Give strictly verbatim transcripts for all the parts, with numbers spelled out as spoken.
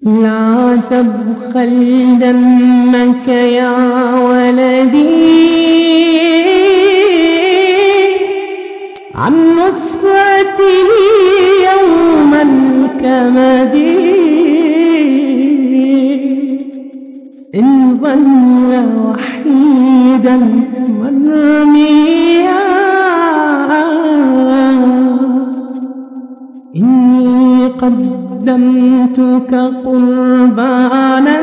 لا تبخل دمك يا ولدي عن نصرته يوم الكمد، إن ظل وحيدا مرميا إني قدمتك قربانا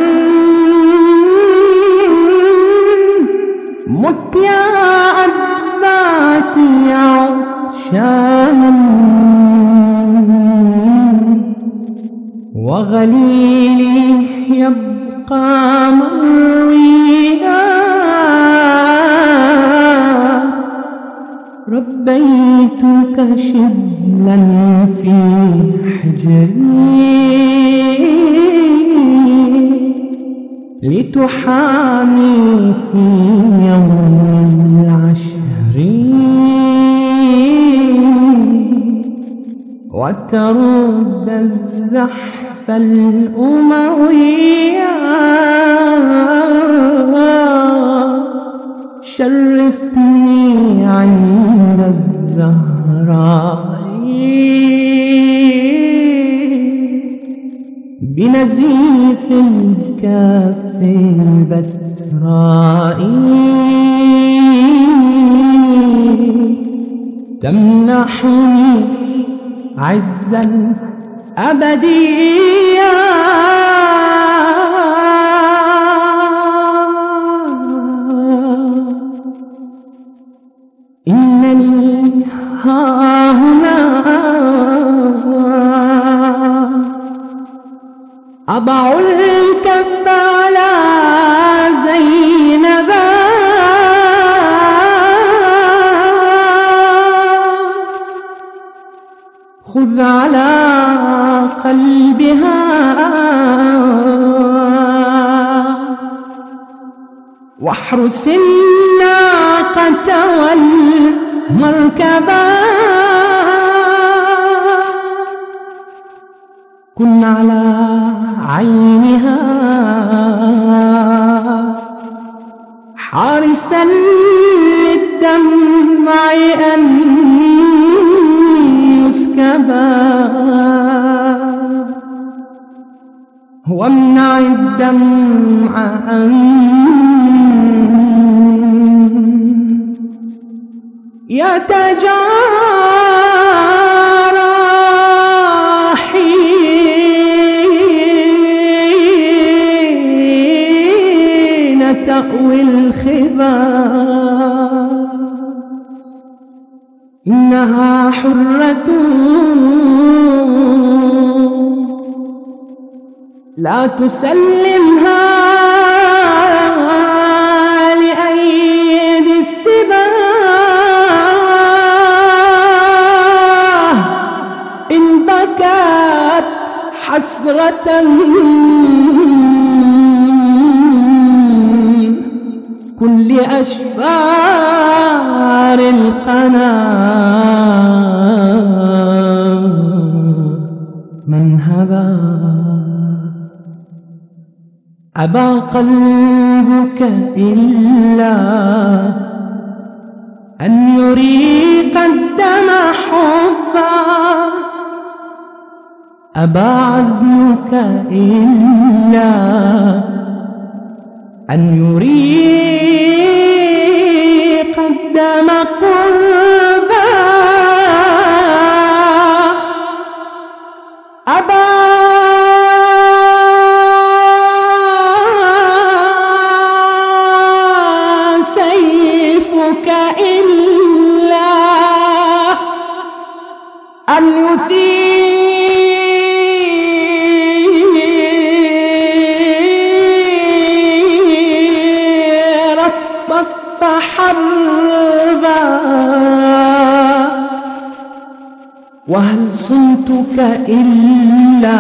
مت يا عباس عطشانا، وغليلي يبقى مرويا ربيتك شبلا في حجري لتحامي في يوم العشر وترد الزحف الأموي. شرفني عند الزهراء بنزيف الكاف البتراء، تمنحني عزا أبديا إنني هاهنا أضع الكف على زينب خذ على قلبها واحرس الناقة والمركبة، كن على عينها حارسا للدمع أن يسكبا، وامنع الدمع أن يتجارى حين تأوي الخبا، إنها حرة لا تسلمها لأيدي السباه، إن بكت حسرة كل أشفار القنا من هبا، أبى قلبك إلا أن يريق الدم حبا، أبى عزمك إلا أن يريق الدم قربا، أبى سيفك إلا أن يثير الطف حربا، وهل صنتك إلا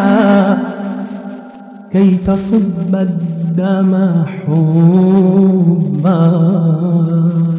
كي تصب الدم حبا.